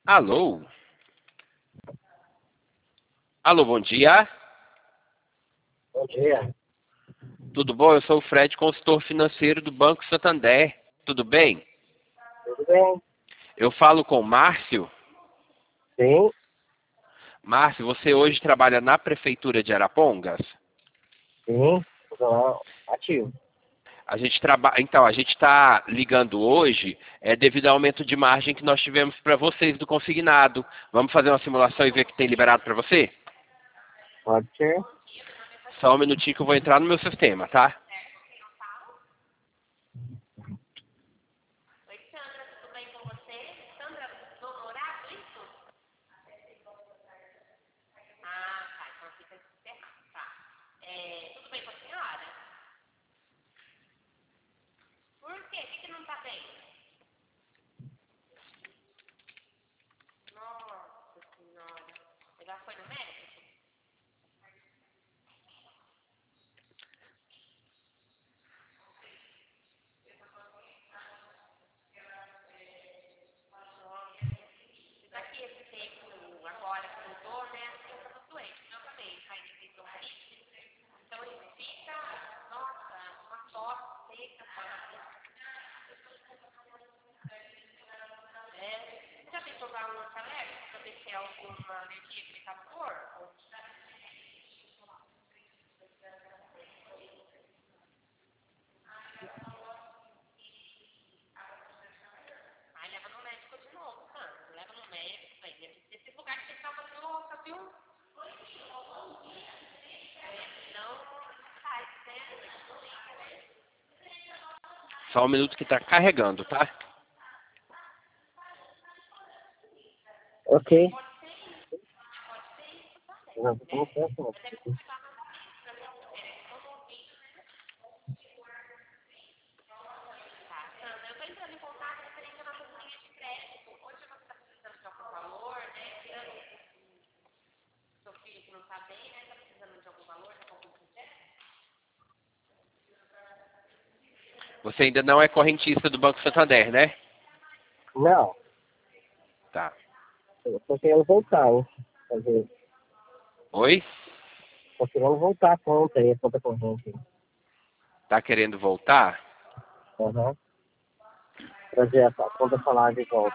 Alô? Alô, bom dia. Bom dia. Tudo bom? Eu sou o Fred, consultor financeiro do Banco Santander. Tudo bem? Tudo bem? Eu falo com o Márcio. Sim, Márcio, você hoje trabalha na Prefeitura de Arapongas? sim. Tudo lá, ativo. Então, a gente está ligando hoje devido ao aumento de margem que nós tivemos para vocês do consignado. Vamos fazer uma simulação e ver o que tem liberado para você? Pode ser? Só um minutinho que eu vou entrar no meu sistema, tá? Oi, Sandra, tudo bem com você? Sandra Donorato, isso? Ah, tá, então fica errado, tá. Tudo bem com a senhora? Por quê? O que não tá bem? Nossa senhora, você já foi no médico? Isso aqui, esse tempo agora que mudou, né? Assim, eu tava doente, eu também, caí de bronquite. Então ele fica, nossa, uma tosse seca, sabe? Você já tentou usar um antialérgico para ver se é alguma alergia que ele tá no corpo? Aí leva no médico de novo, Sandra. Leva no médico, velho. Esse lugar que você tava louca, viu? Não faz, né? Só um minuto que está carregando, tá? Ok. Não, como que é, senhor? Tá, Sandra, eu tô entrando em contato referente à nossa linha de crédito. Hoje você tá precisando de algum valor, né? Tirando o seu filho que não tá bem, né? Tá precisando de algum valor, de algum projeto? Você ainda não é correntista do Banco Santander, né? Não, Tá. eu tô querendo voltar, hein? Fazer. Oi? Tô querendo voltar a conta aí, a conta corrente. Tá querendo voltar? Aham. Trazer a conta salário de volta.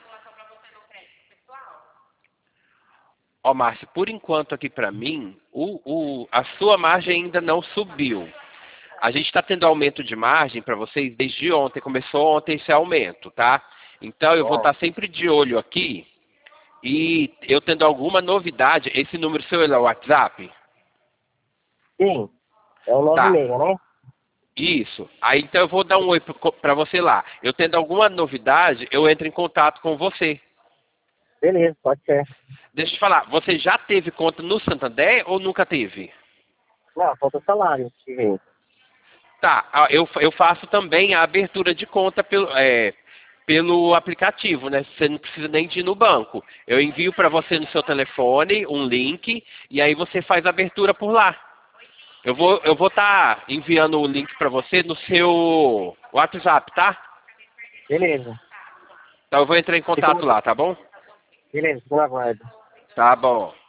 Ó, Márcio, por enquanto aqui para mim, a sua margem ainda não subiu. A gente está tendo aumento de margem para vocês desde ontem. Começou ontem esse aumento, tá? Então eu vou Ó, estar sempre de olho aqui e eu tendo alguma novidade. Esse número seu é o WhatsApp? sim, é o Tá. 96, né? Isso. Aí então eu vou dar um oi para você lá. Eu tendo alguma novidade, eu entro em contato com você. Beleza, pode ser. Deixa eu te falar, você já teve conta no Santander ou nunca teve? Não, falta salário, sim. Tá, eu faço também a abertura de conta pelo aplicativo, né? Você não precisa nem de ir no banco. Eu envio para você no seu telefone um link e aí você faz a abertura por lá. Eu vou estar enviando o link para você no seu WhatsApp, tá? Beleza. Então eu vou entrar em contato lá, tá bom? Beleza, fico na guarda. Tá bom.